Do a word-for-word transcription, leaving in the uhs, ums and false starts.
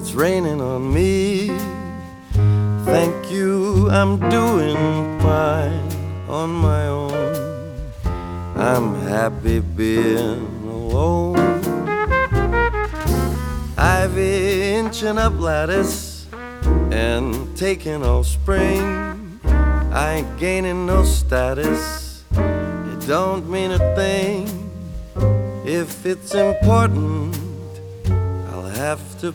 it's raining on me. Thank you, I'm doing fine on my own. I'm happy being alone. Ivy inching up lattice and taking all spring. I ain't gaining no status, it don't mean a thing. If it's important, I'll have to